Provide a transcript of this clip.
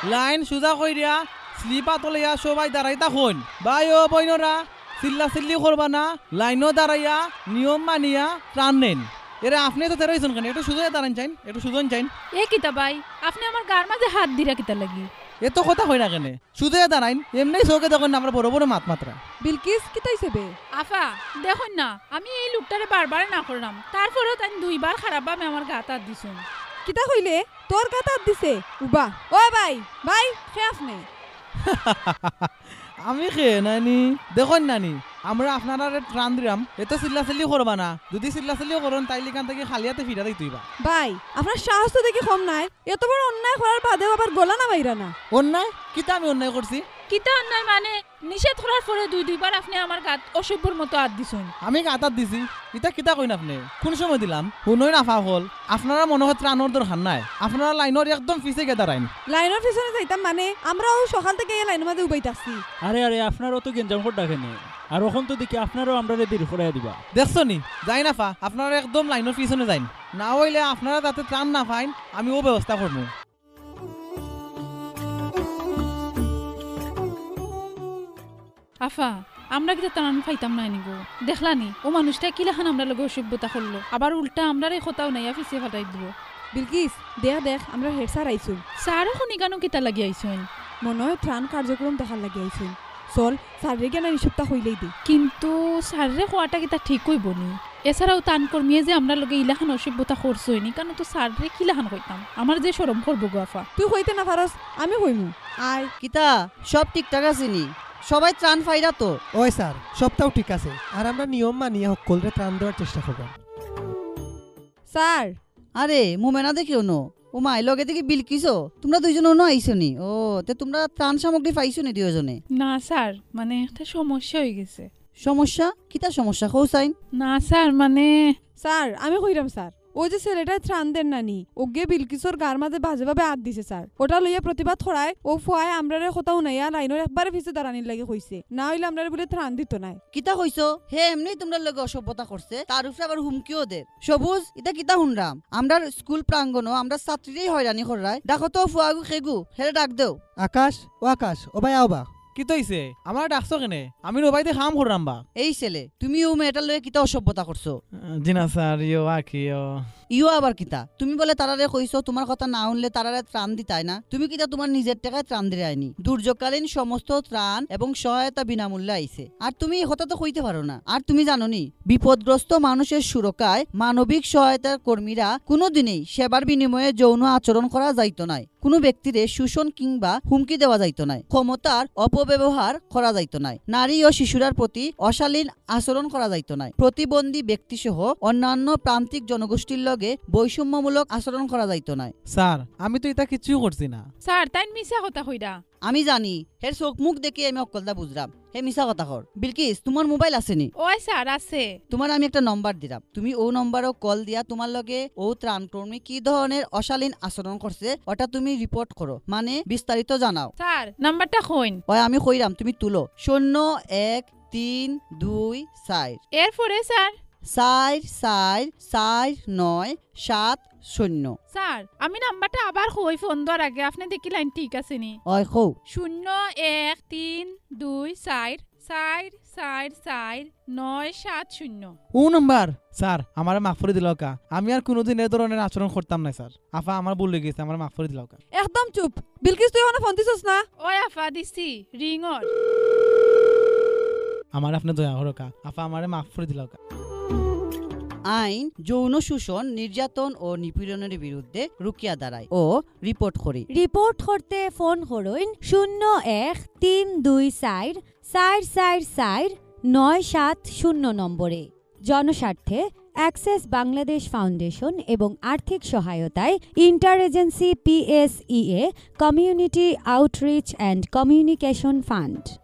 Line সোজা কইরা স্লিপা তলিয়া সবাই দাঁড়াই থাকুন। ভাই ও বইনরা চিল্লা চিল্লি করবা না, লাইনও দাঁড়াইয়া নিয়ম মানিয়া প্রাণ নেন। এরা আপনি তো তেরোইছেন কেন, একটু সুযোগ দাঁড়ান চাইন, একটু সুযোগ চাইন। এ কিতা ভাই, আপনি আমার গার মাঝে হাত দিরা কিতা লাগি? এত কথা হয় না কেন, সুযোগ দাঁড়াইন। এমনি চোখে দেখুন না আমরা বড় বড় মাত মাত্রা। বিলকিস কিতাইছে বে? আফা দেখুন না, আমি এই লোকটারে বারবার না করলাম, তারপরেও তাই 2বার খারাপ ভাবে আমার গাত হাত দিছুন। কিতা কইলে তোর গাত হাত দিছে? উবা ও ভাই ভাই খেয়াফ নে। আমি খেয়ে নানি দেখুন নানি, আমরা আপনারা ত্রাণ দিলাম, এত চিল্লা চিল্লি করবা না। যদি চিল্লা চিল্লি করুন তাইলে কান থেকে খালিয়াতে ফিরা দেই তুইবা। ভাই আপনার সাহস তো দেখি কম নাই, এত বড় অন্যায় করার বাদেও আবার গলা না মাইরা না। অন্যায় কিতা আমি অন্যায় করছি? কিতা অন্যায় মানে নিষেধ করার পরে 2বার আপনি আমার গাত অসভ্যর মতো হাত দিছুন। আমি গাতার দিছি, ইতা কিতা কইন আপনি? কোন সময় দিলাম? শুনই নাফা হল। আপনারা মনে হয় ত্রাণর দরকার নাই, আপনারা লাইনের একদম পিছে গে দাঁড়াইন। লাইনের পিছনে যাইতাম মানে আমরাও সকাল থেকে এই লাইনের মাঝে উবাইতে আসছি। আরে আরে আপনারও তো গেঞ্জাম করে ডাকেনি, আর ওখান তো দেখি আপনারও আমরা দেরি করাই দিবা। দেখছো নি যাই নাফা, আপনারা একদম লাইনের পিছনে যাইন, না হইলে আপনারা যাতে ত্রাণ না পাইন আমি ও ব্যবস্থা করবো। আফা আমরা কিতা ত্রাণ পাইতাম নাই নিগো, দেখলানি ও মানুষটা কিলাখান আমরা লগে অসভ্যতা করলো, আবার উল্টা আমরার এই কথাও নাইয়া পিছিয়ে ফাটাই দিব। বিলকিস দেখ দেখ আমরা হেড স্যার আইছুন। স্যারও শুনি কেন কিতা লাগি আইসুন? মনে হয় ত্রাণ কার্যক্রম দেখার লাগি আইছুন। চল স্যারের জ্ঞান নিঃসপ্তাহ হইলেই দে। কিন্তু স্যারের হওয়াটা কিতা ঠিক হইব নি? এছাড়াও তান কর্মীয়ে যে আমরা লগে ইলাখান অসভ্যতা করছই নি, কেন তো স্যারে কিলাখান কইতাম, আমার যে শরম করবো গো আফা। তুই হইতে না পারস আমি হইমু। আয় কিতা সব ঠিকঠাক আছে নি? সবাই ত্রাণ পাইরা তো? ওই স্যার সবটাও ঠিক আছে, আর আমরা নিয়ম মানিয়ে সকলরে ত্রাণ দেওয়ার চেষ্টা করব। স্যার আরে মোমেনা দেখিও নো, ও মাই লগে দেখি বিলকিসও, তোমরা দুইজন অন্য আইছো নি? ও তে তোমরা ত্রাণ সামগ্রী পাইছো নি দুইজনে? না স্যার, মানে একটা সমস্যা হয়ে গেছে। সমস্যা? কিতা সমস্যা কৌসাইন? না স্যার মানে স্যার আমি কইরাম স্যার, ওই যে ছেলেটা ত্রাণ দেন নানি ওগে বিলকিসর গার মাঝে বাজে ভাবে হাত দিছে স্যার। ওটা লইয়া প্রতিবাদ করায় ও ফুয়ায় আমরারে কোথাও নাইয়া লাইনের একবারে পিছে দাঁড়ানির লাগে কইছে, না হইলে আমরারে বলে ত্রাণ দিত নাই। কিতা কইছো? হে এমনি তোমরা লগে অসভ্যতা করছে, তার উপরে আবার হুমকিও দে। সবুজ এটা কিতা শুনরাম? আমরা স্কুল প্রাঙ্গণও আমরা ছাত্রীরাই হয়রানি করায়। দেখো তো ফুয়াগু খেগু হেরে ডাক দেও। আকাশ ও ভাই আও বা। কি তৈছে আমার ডাকছো কেনে? আমি রবাইতে খাম করলাম বা। এই ছেলে তুমি ও মেয়েটার লগে কিতা অসভ্যতা করছো? জিনা স্যার ইয়ো আকিও ইও আবার কিতা? তুমি বলে তারারে কইছো তোমার কথা না শুনলে তারারে ত্রাণ দিতাই না? তুমি কিতা তোমার নিজের টাকায় ত্রাণ দিয়ে আইনি? দুর্যোগকালীন সমস্ত ত্রাণ এবং সহায়তা বিনামূল্যে আইছে, আর তুমি এই কথা তো কইতে পারো না। আর তুমি জানো নি বিপদগ্রস্ত মানুষের সুরক্ষায় মানবিক সহায়তার কর্মীরা কোনোদিনই সেবার বিনিময়ে যৌন আচরণ করা যাইতো নাই, কোনো ব্যক্তিরে শোষণ কিংবা হুমকি দেওয়া যাইতো নাই, ক্ষমতার অপব্যবহার করা যাইতো নাই, নারী ও শিশুরার প্রতি অশালীন আচরণ করা যাইতো নাই, প্রতিবন্ধী ব্যক্তি সহ অন্যান্য প্রান্তিক জনগোষ্ঠীর লগে বৈষম্যমূলক আচরণ করা যাইতো নাই। স্যার আমি তো এটা কিছুই করছি না। স্যার তাই মিছা কথা কইরা। আমি জানি হের চোখ মুখ দেখে আমি অকলটা বুঝলাম হে মিছা কথা কর। বিলকিস তোমার মোবাইল আছে নি? ওই স্যার আছে। তোমার আমি একটা নম্বর দিলাম, তুমি ও নম্বরও কল দিয়া তোমার লগে ও ত্রাণকর্মী কি ধরনের অশালীন আচরণ করছে ওটা তুমি রিপোর্ট করো, মানে বিস্তারিত জানাও। স্যার নাম্বারটা কইন। ওই আমি কইরাম তুমি তুলো 013247। এরপরে স্যার 444970। স্যার আমি নাম্বারটা আবার কই ফোন দেওয়ার আগে আপনি দেখি লাইন ঠিক আছে নি? ওই কও 0132444970। ও নাম্বার স্যার আমার মাফ করে দিল কা, আমি আর কোনোদিন এ ধরনের আচরণ করতাম না স্যার। আফা আমার ভুল হয়ে গেছে, আমার মাফ করে দিল কা। একদম চুপ বিলকিস, তুই ওখানে ফোন দিছস না? ওই আফা দিছি রিংর। আমার আপনি দয়া করো কা, আফা আমারে মাফ করে দিল কা। আইন যৌন শোষণ, নির্যাতন ও নিপীড়নের বিরুদ্ধে রুকিয়া দাঁড়ায় ও রিপোর্ট করি। রিপোর্ট করতে ফোন করুন 0132444497 নম্বরে। জনস্বার্থে অ্যাক্সেস বাংলাদেশ ফাউন্ডেশন এবং আর্থিক সহায়তায় inter agency PSEA community outreach and communication fund.